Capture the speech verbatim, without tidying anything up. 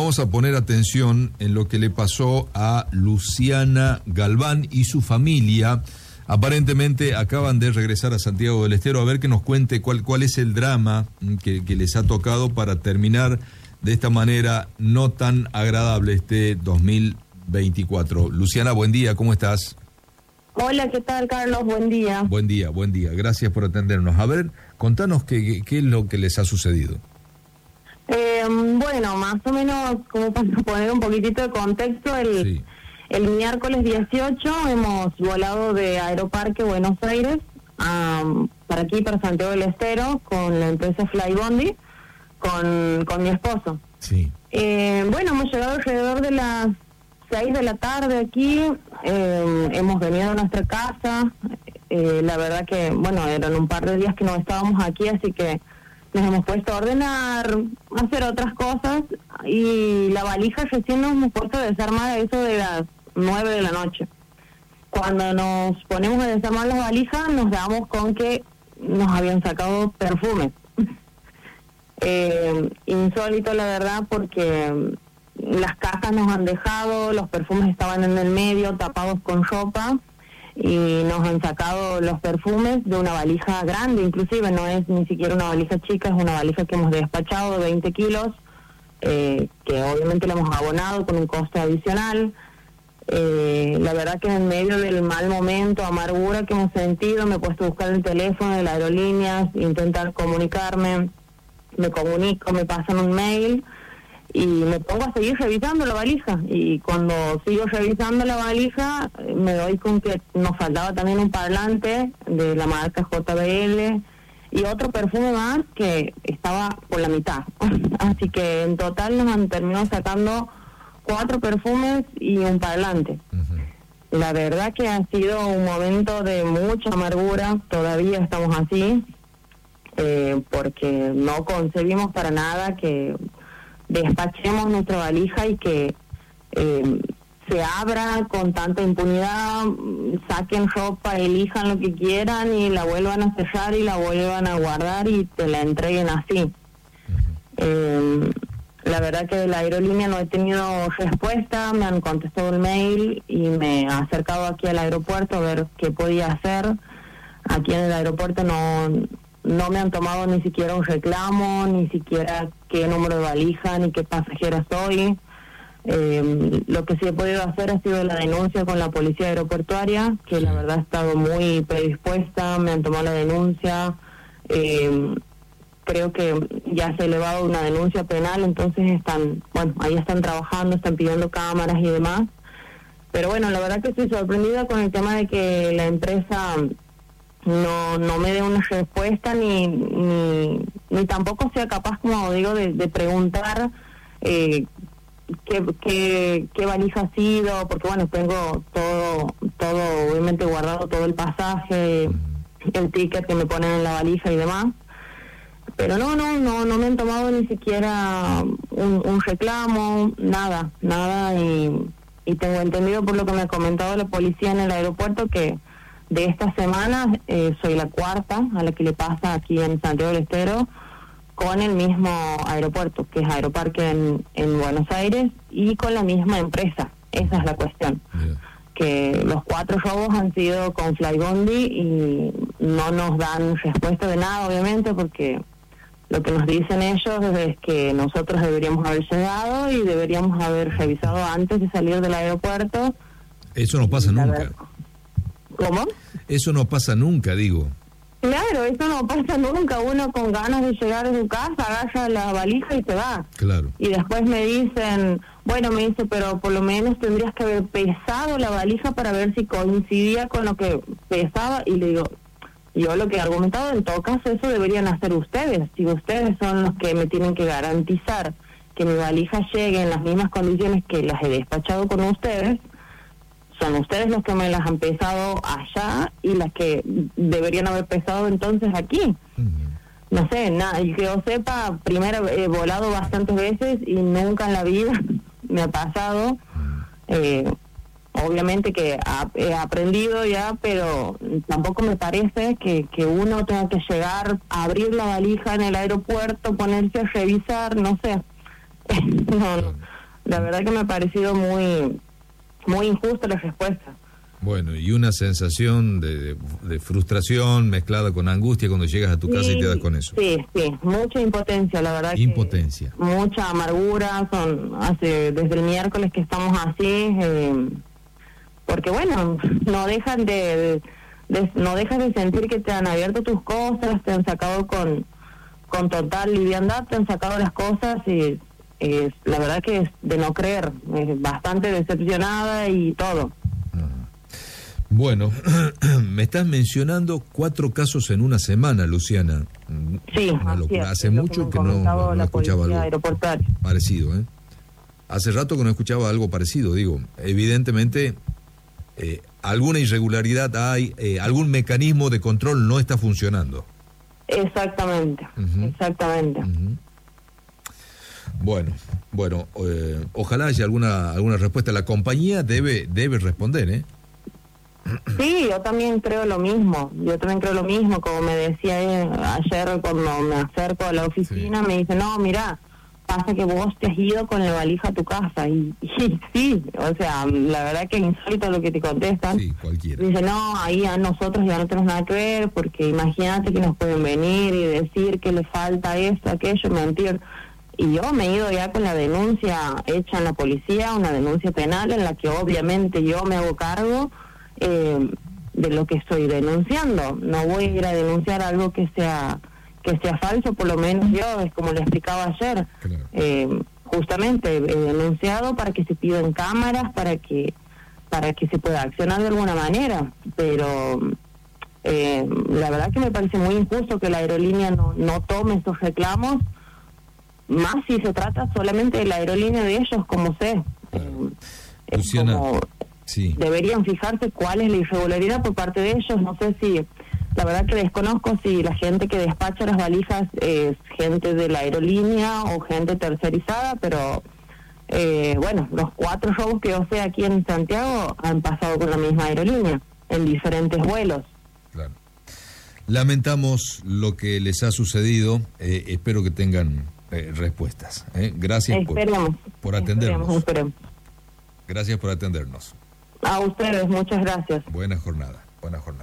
vamos a poner atención en lo que le pasó a Luciana Galván y su familia. Aparentemente acaban de regresar a Santiago del Estero. A ver que nos cuente cuál, cuál es el drama que, que les ha tocado para terminar de esta manera no tan agradable este dos mil veinticuatro. Luciana, buen día, ¿cómo estás? Hola, ¿qué tal, Carlos? Buen día. Buen día, buen día. Gracias por atendernos. A ver, contanos qué, qué es lo que les ha sucedido. Eh, bueno, más o menos, como para poner un poquitito de contexto, el, sí. el miércoles dieciocho hemos volado de Aeroparque Buenos Aires um, para aquí, para Santiago del Estero, con la empresa Flybondi, con, con mi esposo. Sí. Eh, bueno, hemos llegado alrededor de las seis de la tarde aquí, eh, hemos venido a nuestra casa, eh, la verdad que, bueno, eran un par de días que no estábamos aquí, así que nos hemos puesto a ordenar, a hacer otras cosas, y la valija recién nos hemos puesto a desarmar a eso de las nueve de la noche. Cuando nos ponemos a desarmar las valijas, nos damos con que nos habían sacado perfumes. eh, insólito, la verdad, porque las cajas nos han dejado, los perfumes estaban en el medio, tapados con ropa, y nos han sacado los perfumes de una valija grande, inclusive no es ni siquiera una valija chica, es una valija que hemos despachado de veinte kilos, eh, que obviamente le hemos abonado con un costo adicional. Eh, la verdad que en medio del mal momento, amargura que hemos sentido, me he puesto a buscar el teléfono de las aerolíneas, intentar comunicarme, me comunico, me pasan un mail, y me pongo a seguir revisando la valija, y cuando sigo revisando la valija me doy con que nos faltaba también un parlante de la marca J B L y otro perfume más que estaba por la mitad. Así que en total nos han terminado sacando cuatro perfumes y un parlante. Uh-huh. La verdad que ha sido un momento de mucha amargura, todavía estamos así, eh, porque no concebimos para nada que despachemos nuestra valija y que eh, se abra con tanta impunidad, saquen ropa, elijan lo que quieran y la vuelvan a cerrar y la vuelvan a guardar y te la entreguen así. Uh-huh. Eh, la verdad que de la aerolínea no he tenido respuesta, me han contestado el mail y me he acercado aquí al aeropuerto a ver qué podía hacer. Aquí en el aeropuerto no... No me han tomado ni siquiera un reclamo, ni siquiera qué número de valija, ni qué pasajera soy. Eh, lo que sí he podido hacer ha sido la denuncia con la policía aeroportuaria, que la verdad ha estado muy predispuesta, me han tomado la denuncia. Eh, creo que ya se ha elevado una denuncia penal, entonces están, bueno, ahí están trabajando, están pidiendo cámaras y demás. Pero bueno, la verdad que estoy sorprendida con el tema de que la empresa no no me dé una respuesta ni ni, ni tampoco sea capaz, como digo, de, de preguntar eh, qué, qué qué valija ha sido, porque bueno, tengo todo todo obviamente guardado, todo el pasaje, el ticket que me ponen en la valija y demás, pero no no no no me han tomado ni siquiera un, un reclamo, nada nada y, y tengo entendido por lo que me ha comentado la policía en el aeropuerto que de esta semana eh, soy la cuarta a la que le pasa aquí en Santiago del Estero con el mismo aeropuerto, que es Aeroparque en, en Buenos Aires, y con la misma empresa. Esa es la cuestión. Yeah. Que los cuatro robos han sido con Flybondi y no nos dan respuesta de nada, obviamente, porque lo que nos dicen ellos es que nosotros deberíamos haber llegado y deberíamos haber revisado antes de salir del aeropuerto. Eso no pasa nunca. Ver, ¿cómo? Eso no pasa nunca, digo. Claro, eso no pasa nunca. Uno con ganas de llegar a su casa agarra la valija y se va. Claro. Y después me dicen, bueno, me dice, pero por lo menos tendrías que haber pesado la valija para ver si coincidía con lo que pesaba. Y le digo, yo lo que he argumentado, en todo caso, eso deberían hacer ustedes. Si ustedes son los que me tienen que garantizar que mi valija llegue en las mismas condiciones que las he despachado con ustedes, son ustedes los que me las han pesado allá y las que deberían haber pesado entonces aquí. Uh-huh. No sé, nada, y que yo sepa, primero he volado bastantes veces y nunca en la vida me ha pasado. Uh-huh. Eh, obviamente que ha, he aprendido ya, pero tampoco me parece que, que uno tenga que llegar a abrir la valija en el aeropuerto, ponerse a revisar, no sé. no, no. La verdad que me ha parecido muy, muy injusta la respuesta. Bueno, y una sensación de, de, de frustración mezclada con angustia cuando llegas a tu casa Sí, y te das con eso. Sí, sí, mucha impotencia, la verdad. Impotencia. Que mucha amargura, son hace desde el miércoles que estamos así, eh, porque bueno, no dejan de, de, de no dejas de sentir que te han abierto tus cosas, te han sacado con con total liviandad, te han sacado las cosas y eh, la verdad que es de no creer, eh, bastante decepcionada y todo. Bueno, me estás mencionando cuatro casos en una semana, Luciana. Sí, una locura. Es, Hace es mucho que, que no, no, no escuchaba algo parecido, ¿eh? Hace rato que no escuchaba algo parecido, digo. Evidentemente, eh, alguna irregularidad hay, eh, algún mecanismo de control no está funcionando. Exactamente, uh-huh. exactamente. Uh-huh. Bueno, bueno, eh, ojalá haya alguna alguna respuesta. La compañía debe debe responder, ¿eh? Sí, yo también creo lo mismo, yo también creo lo mismo, como me decía eh, ayer cuando me acerco a la oficina, sí. Me dice, no, mira, pasa que vos te has ido con la valija a tu casa, y, y sí, o sea, la verdad que es insólito lo que te contestan. Sí, cualquiera. Dice, no, ahí a nosotros ya no tenemos nada que ver, porque imagínate que nos pueden venir y decir que le falta esto, aquello, mentir. Y yo me he ido ya con la denuncia hecha en la policía, una denuncia penal en la que obviamente yo me hago cargo Eh, de lo que estoy denunciando. No voy a ir a denunciar algo que sea que sea falso, por lo menos yo, es como le explicaba ayer, claro. eh, justamente he denunciado para que se pidan cámaras, para que para que se pueda accionar de alguna manera, pero eh, la verdad que me parece muy injusto que la aerolínea no, no tome esos reclamos, más si se trata solamente de la aerolínea de ellos, como sé. Claro. Eh, Luciana, es como, sí. Deberían fijarse cuál es la irregularidad por parte de ellos. No sé si, la verdad que desconozco si la gente que despacha las valijas es gente de la aerolínea o gente tercerizada, pero eh, bueno, los cuatro robos que yo sé aquí en Santiago han pasado con la misma aerolínea, en diferentes vuelos. Claro. Lamentamos lo que les ha sucedido, eh, espero que tengan eh, respuestas. ¿eh? Gracias esperemos, por, por atendernos. Esperemos, esperemos. Gracias por atendernos. A ustedes, muchas gracias. Buena jornada, buena jornada.